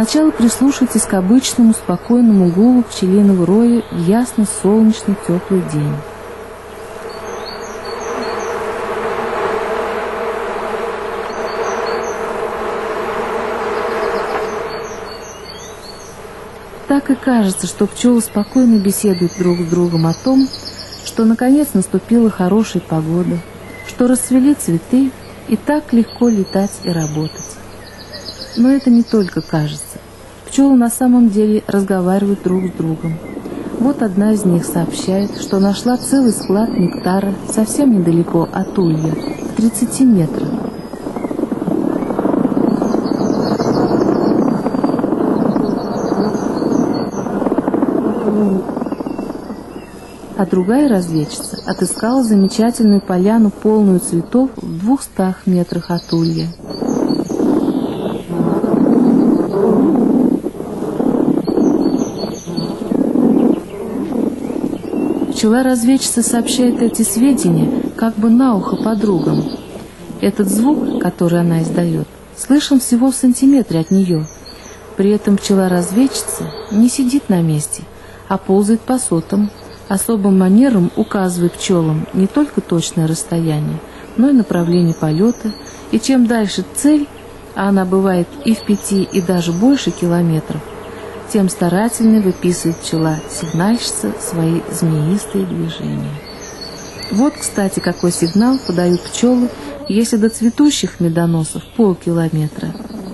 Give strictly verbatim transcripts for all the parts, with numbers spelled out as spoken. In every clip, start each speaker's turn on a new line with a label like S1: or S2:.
S1: Сначала прислушайтесь к обычному спокойному гулу пчелиного роя в ясный солнечный теплый день. Так и кажется, что пчелы спокойно беседуют друг с другом о том, что наконец наступила хорошая погода, что расцвели цветы, и так легко летать и работать. Но это не только кажется. Пчелы на самом деле разговаривают друг с другом. Вот одна из них сообщает, что нашла целый склад нектара совсем недалеко от улья, в тридцати метрах. А другая разведчица отыскала замечательную поляну, полную цветов, в двухстах метрах от улья. Пчела-разведчица сообщает эти сведения как бы на ухо подругам. Этот звук, который она издает, слышен всего в сантиметре от нее. При этом пчела-разведчица не сидит на месте, а ползает по сотам, особым манером указывая пчелам не только точное расстояние, но и направление полета, и чем дальше цель, а она бывает и в пяти, и даже больше километров, тем старательнее выписывает пчела-сигнальщица свои змеистые движения. Вот, кстати, какой сигнал подают пчелы, если до цветущих медоносов полкилометра.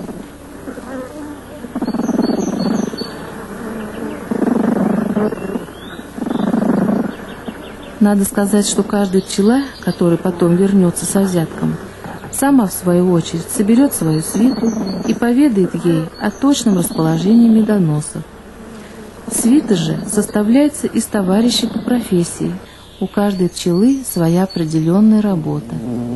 S1: Надо сказать, что каждая пчела, которая потом вернется со взятком, сама, в свою очередь, соберет свою свиту и поведает ей о точном расположении медоносов. Свита же составляется из товарищей по профессии. У каждой пчелы своя определенная работа.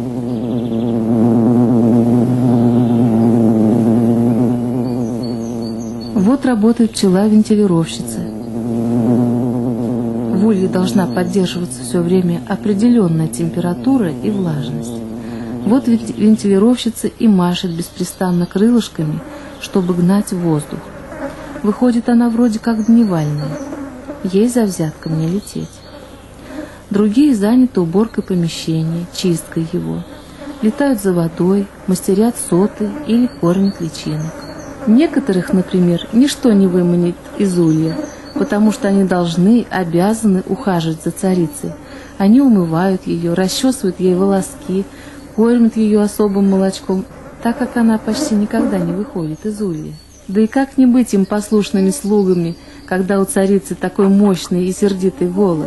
S1: Вот работает пчела-вентилировщица. В улье должна поддерживаться все время определенная температура и влажность. Вот вентилировщица и машет беспрестанно крылышками, чтобы гнать воздух. Выходит, она вроде как дневальная. Ей за взятком не лететь. Другие заняты уборкой помещения, чисткой его. Летают за водой, мастерят соты или кормят личинок. Некоторых, например, ничто не выманит из улья, потому что они должны, обязаны ухаживать за царицей. Они умывают ее, расчесывают ей волоски, кормят ее особым молочком, так как она почти никогда не выходит из улья. Да и как не быть им послушными слугами, когда у царицы такой мощный и сердитый голос?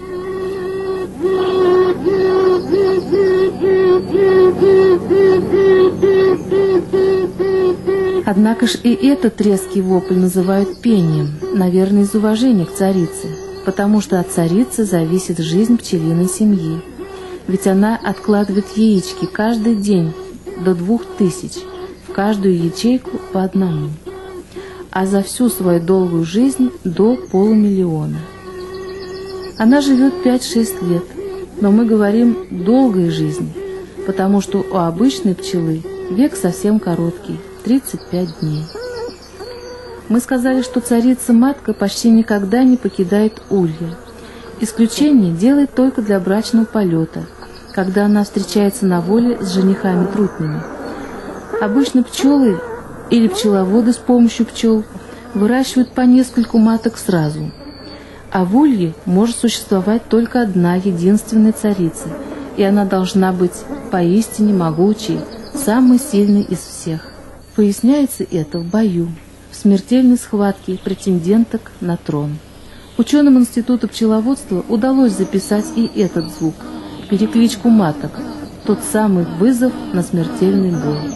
S1: Однако ж и этот резкий вопль называют пением, наверное, из уважения к царице, потому что от царицы зависит жизнь пчелиной семьи. Ведь она откладывает яички каждый день до двух тысяч, в каждую ячейку по одному, а за всю свою долгую жизнь до полумиллиона. Она живет пять-шесть лет, но мы говорим «долгая жизнь», потому что у обычной пчелы век совсем короткий – тридцать пять дней. Мы сказали, что царица-матка почти никогда не покидает улья. Исключение делает только для брачного полета, когда она встречается на воле с женихами-трутнями. Обычно пчелы или пчеловоды с помощью пчел выращивают по нескольку маток сразу. А в улье может существовать только одна единственная царица, и она должна быть поистине могучей, самой сильной из всех. Поясняется это в бою, в смертельной схватке претенденток на трон. Ученым Института пчеловодства удалось записать и этот звук, перекличку маток, тот самый вызов на смертельный бой.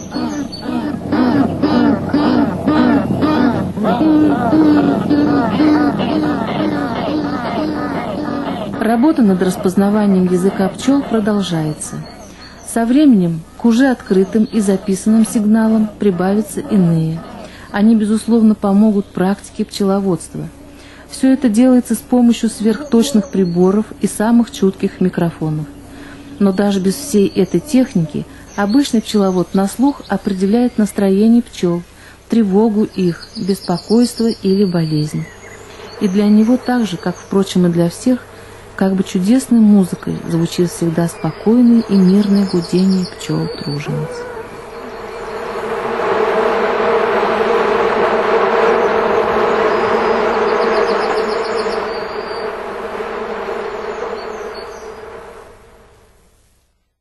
S1: Работа над распознаванием языка пчел продолжается. Со временем к уже открытым и записанным сигналам прибавятся иные. Они, безусловно, помогут практике пчеловодства. Все это делается с помощью сверхточных приборов и самых чутких микрофонов. Но даже без всей этой техники обычный пчеловод на слух определяет настроение пчел, тревогу их, беспокойство или болезнь. И для него так же, как, впрочем, и для всех, как бы чудесной музыкой звучит всегда спокойное и мирное гудение пчел-тружениц.